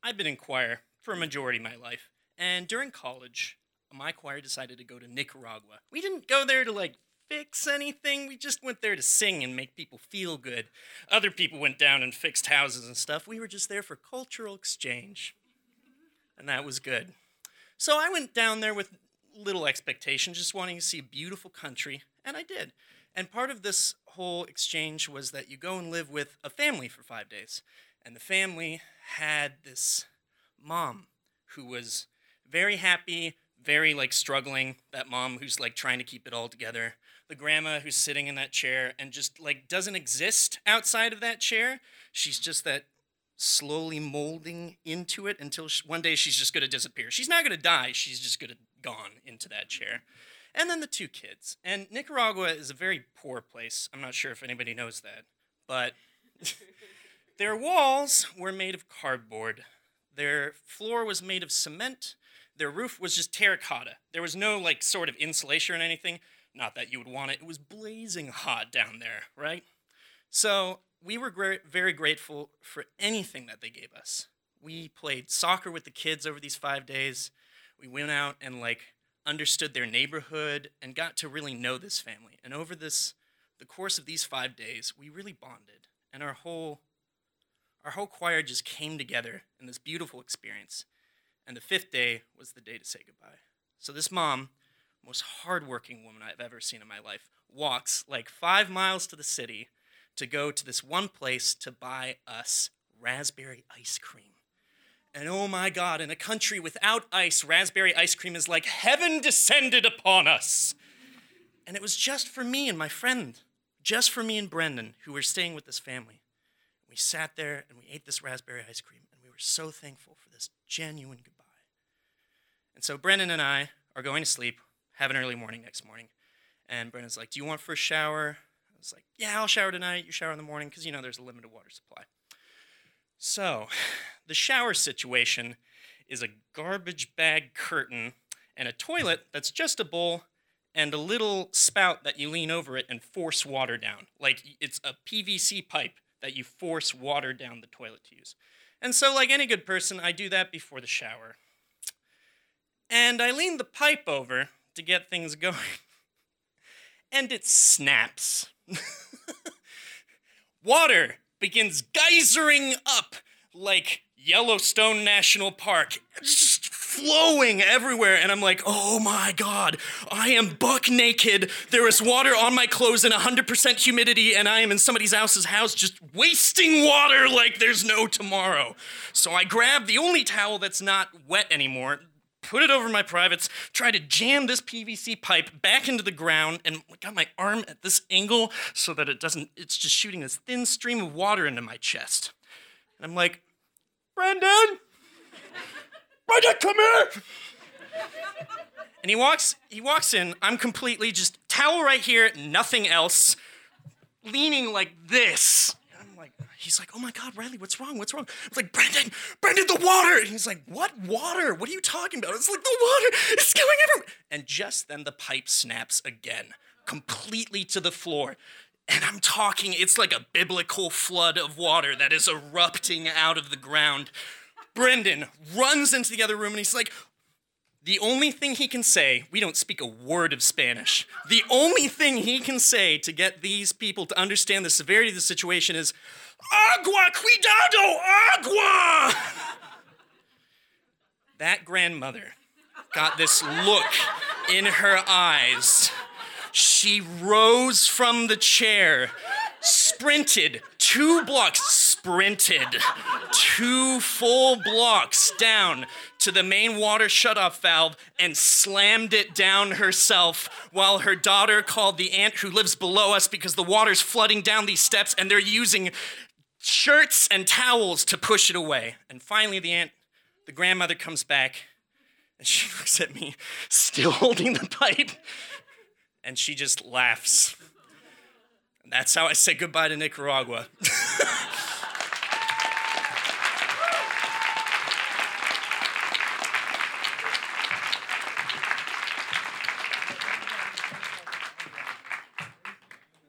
I've been in choir for a majority of my life, and during college, my choir decided to go to Nicaragua. We didn't go there to fix anything, we just went there to sing and make people feel good. Other people went down and fixed houses and stuff. We were just there for cultural exchange, and that was good. So I went down there with little expectation, just wanting to see a beautiful country, and I did. And part of this whole exchange was that you go and live with a family for 5 days. And the family had this mom who was very happy, very struggling, that mom who's trying to keep it all together. The grandma who's sitting in that chair and just doesn't exist outside of that chair. She's just that slowly molding into it until one day she's just going to disappear. She's not going to die, she's just going to gone into that chair. And then the two kids. And Nicaragua is a very poor place. I'm not sure if anybody knows that, but their walls were made of cardboard. Their floor was made of cement. Their roof was just terracotta. There was no sort of insulation or anything. Not that you would want it. It was blazing hot down there, right? So we were very grateful for anything that they gave us. We played soccer with the kids over these 5 days. We went out and understood their neighborhood and got to really know this family. And over the course of these 5 days, we really bonded. And our whole choir just came together in this beautiful experience. And the 5th day was the day to say goodbye. So this mom, most hardworking woman I've ever seen in my life, walks 5 miles to the city to go to this one place to buy us raspberry ice cream. And oh my God, in a country without ice, raspberry ice cream is like heaven descended upon us. And it was just for me and my friend, just for me and Brendan, who were staying with this family. We sat there and we ate this raspberry ice cream, and we were so thankful for this genuine goodbye. And so Brendan and I are going to sleep, have an early morning next morning. And Brendan's like, do you want first shower? I was like, yeah, I'll shower tonight. You shower in the morning, because there's a limited water supply. So the shower situation is a garbage bag curtain and a toilet that's just a bowl and a little spout that you lean over it and force water down. It's a PVC pipe that you force water down the toilet to use. And so like any good person, I do that before the shower. And I lean the pipe over to get things going. And it snaps. Water begins geysering up like Yellowstone National Park, just flowing everywhere. And I'm like, oh my God, I am buck naked. There is water on my clothes and 100% humidity, and I am in somebody else's house just wasting water like there's no tomorrow. So I grab the only towel that's not wet anymore, put it over my privates, try to jam this PVC pipe back into the ground, and got my arm at this angle so that it's just shooting this thin stream of water into my chest. And I'm like, Brendan, come here. And he walks in, I'm completely just towel right here, nothing else, leaning like this. He's like, oh my God, Riley, what's wrong? I was like, Brendan, the water. And he's like, what water? What are you talking about? It's like, the water is going everywhere. And just then the pipe snaps again, completely to the floor. And I'm talking, it's like a biblical flood of water that is erupting out of the ground. Brendan runs into the other room and he's like, the only thing he can say, we don't speak a word of Spanish. The only thing he can say to get these people to understand the severity of the situation is, agua, cuidado, agua! That grandmother got this look in her eyes. She rose from the chair, sprinted 2 full blocks down to the main water shutoff valve and slammed it down herself while her daughter called the aunt who lives below us because the water's flooding down these steps and they're using shirts and towels to push it away. And finally the grandmother comes back and she looks at me, still holding the pipe, and she just laughs. And that's how I say goodbye to Nicaragua.